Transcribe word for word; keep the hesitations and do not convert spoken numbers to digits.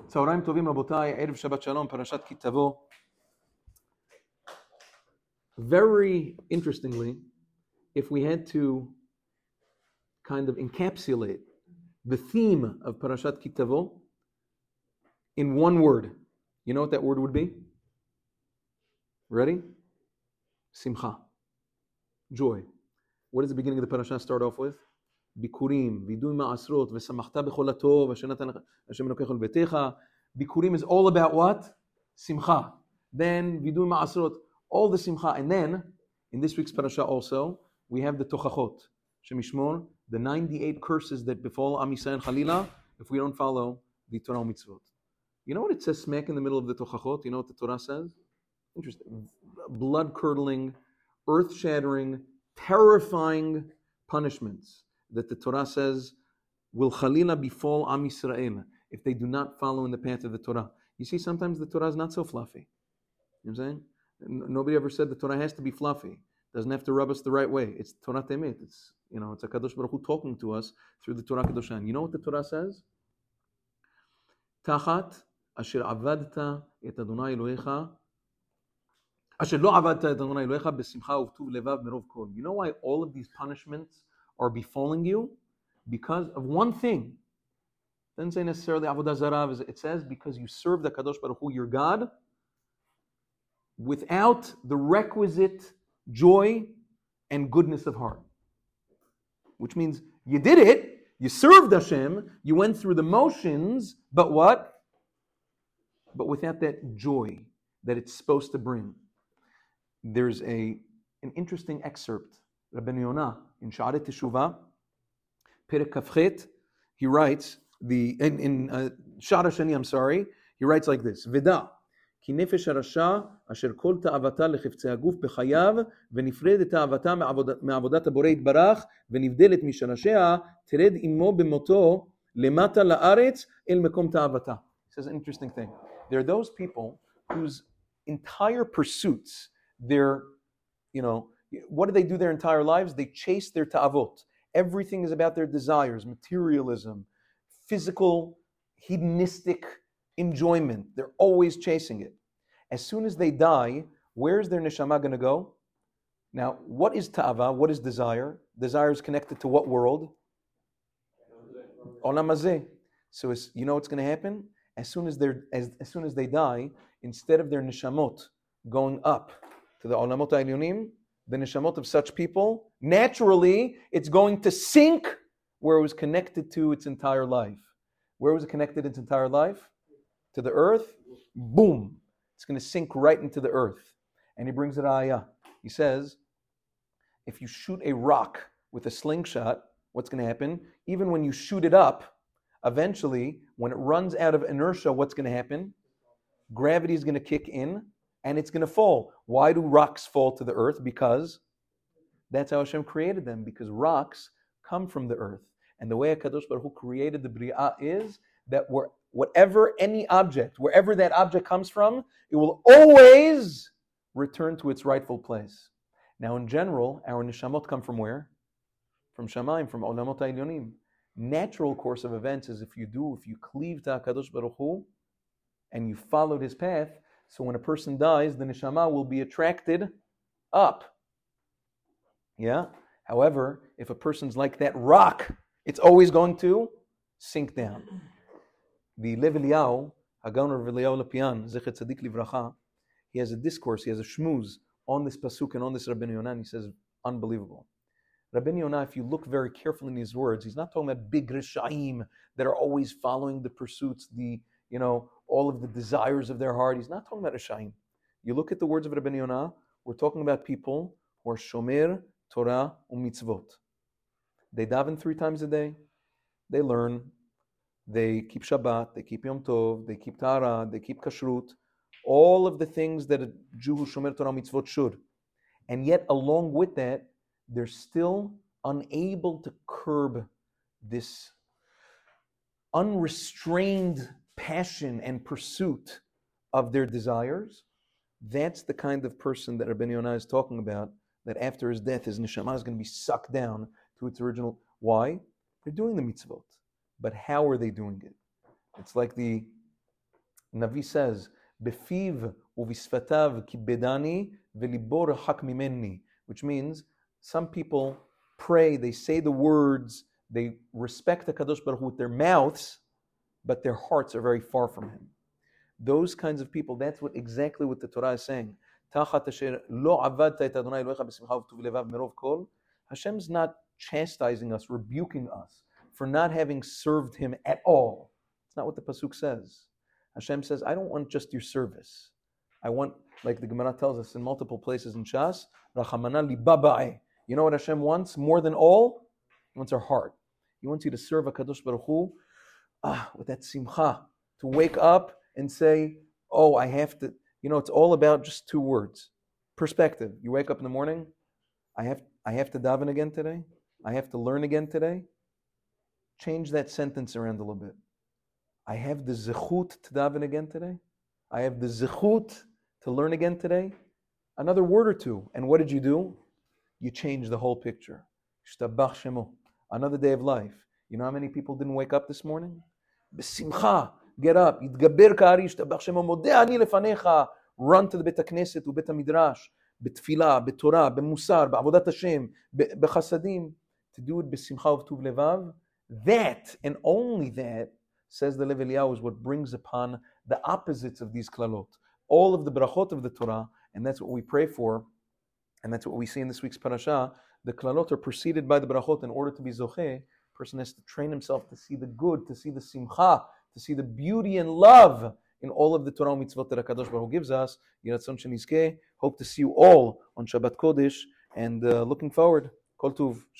צהריים טובים רבותיי, ערב שבת שלום, פרשת כי תבוא. Very interestingly, if we had to kind of encapsulate the theme of Parashat Ki Tavo in one word, you know what that word would be? Ready? Simcha. Joy. What does the beginning of the parasha start off with? Bikurim, vidui ma'asrot, v'samachta b'chol hatov, asher natan Hashem elokecha l'betecha. Bikurim is all about what? Simcha. Then vidui ma'asrot, all the simcha. And then, in this week's parasha also, we have the tochachot. Shemishmor, the ninety-eight curses that befall Am Yisrael Chalila if we don't follow the Torah mitzvot. You know what it says smack in the middle of the tochachot? You know what the Torah says? Interesting. Blood-curdling, earth-shattering, terrifying punishments that the Torah says will Chalila befall Am Yisrael if they do not follow in the path of the Torah. You see, sometimes the Torah is not so fluffy. You know what I'm saying? Nobody ever said the Torah has to be fluffy. It doesn't have to rub us the right way. It's Torah Temet. It's, you know, it's a Kadosh Baruch Hu talking to us through the Torah Kedosha. And you know what the Torah says? Tachat asher avadta et Adonai Elohecha asher lo avadta et Adonai Elohecha besimcha uvtuv levav merov kol. You know why all of these punishments are befalling you? Because of one thing. It doesn't say necessarily avodah zarah. It says because you serve the Kadosh Baruch Hu, your God, without the requisite joy and goodness of heart. Which means you did it, you served Hashem, you went through the motions, but what? But without that joy that it's supposed to bring. There's a an interesting excerpt, Rabbeinu Yonah, in Sha'arei Teshuvah, Perek Kafchet, he writes, the in, in uh, Sha'ar HaShani, I'm sorry, he writes like this, Veda, כי נפש הרשע אשר כל תאוותה לחפצי הגוף בחייו ונפרדת תאוותה מעבודת הבורא יתברך ונבדלת משרשיה תרד עמו במותו למטה לארץ אל מקום תאוותה. It says an interesting thing. There are those people whose entire pursuits, their, you know, what do they do their entire lives? They chase their ta'avot. Everything is about their desires, materialism, physical, hedonistic enjoyment. They're always chasing it. As soon as they die, where's their neshama going to go? Now, what is ta'ava? What is desire? Desire is connected to what world? Olam hazeh. So as, you know what's going to happen? As soon as they're as, as soon as they die, instead of their neshamot going up to the olamot ha'elyonim, the neshamot of such people, naturally, it's going to sink where it was connected to its entire life. Where was it connected its entire life? To the earth, boom, it's going to sink right into the earth. And he brings it ayah. He says, if you shoot a rock with a slingshot, what's going to happen? Even when you shoot it up, eventually, when it runs out of inertia, what's going to happen? Gravity is going to kick in, and it's going to fall. Why do rocks fall to the earth? Because that's how Hashem created them, because rocks come from the earth. And the way HaKadosh Baruch Hu created the Bria is that we're whatever, any object, wherever that object comes from, it will always return to its rightful place. Now, in general, our neshamot come from where? From Shamayim, from Olamot ha'elyonim. Natural course of events is if you do, if you cleave to HaKadosh Baruch Hu, and you followed his path, so when a person dies, the neshama will be attracted up. Yeah? However, if a person's like that rock, it's always going to sink down. The Lev Eliyahu, Hagan Rav Eliyahu Lapian, Zecher Tzadik Livracha, he has a discourse, he has a shmuz on this pasuk and on this Rabbeinu Yonah, and he says, unbelievable. Rabbeinu Yonah, if you look very carefully in his words, he's not talking about big Rishaim that are always following the pursuits, the, you know, all of the desires of their heart. He's not talking about Rishaim. You look at the words of Rabbeinu Yonah, we're talking about people who are Shomer, Torah, and Mitzvot. They daven three times a day, they learn, they keep Shabbat, they keep Yom Tov, they keep Tahara, they keep Kashrut, all of the things that a Jew who Shomer Torah Mitzvot should. And yet, along with that, they're still unable to curb this unrestrained passion and pursuit of their desires. That's the kind of person that Rabbeinu Yonah is talking about, that after his death, his neshama is going to be sucked down to its original. Why? They're doing the mitzvot. But how are they doing it? It's like the Navi says, Befiv uvisfatav kibedani velibor hak mimeni, which means some people pray, they say the words, they respect the Kadosh Baruch Hu with their mouths, but their hearts are very far from Him. Those kinds of people, that's what exactly what the Torah is saying. Hashem's not chastising us, rebuking us for not having served Him at all. It's not what the Pasuk says. Hashem says, I don't want just your service. I want, like the Gemara tells us in multiple places in Shas, Rachamana libaba'e. You know what Hashem wants more than all? He wants our heart. He wants you to serve HaKadosh Baruch Hu ah, with that simcha, to wake up and say, oh, I have to, you know, it's all about just two words. Perspective. You wake up in the morning, I have, I have to daven again today. I have to learn again today. Change that sentence around a little bit. I have the zechut to daven again today. I have the zechut to learn again today. Another word or two. And what did you do? You changed the whole picture. Shtabach shemo. Another day of life. You know how many people didn't wake up this morning? B'simcha. Get up. Yitgaber ka'ari shtabach shemo. Modeh ani lefanecha. Run to the Bet HaKnesset u Bet HaMidrash. B'tfilah, b'torah, b'musar, b'avodat Hashem, b'chasadim. To do it b'simcha v'tuv levav. That, and only that, says the Lev Eliyahu, is what brings upon the opposites of these klalot. All of the brachot of the Torah, and that's what we pray for, and that's what we see in this week's parasha. The klalot are preceded by the brachot. In order to be zocheh, a person has to train himself to see the good, to see the simcha, to see the beauty and love in all of the Torah mitzvot that HaKadosh Baruch Hu gives us. Yiratzon shenizkeh. Hope to see you all on Shabbat Kodesh, and uh, looking forward. Kol tuv.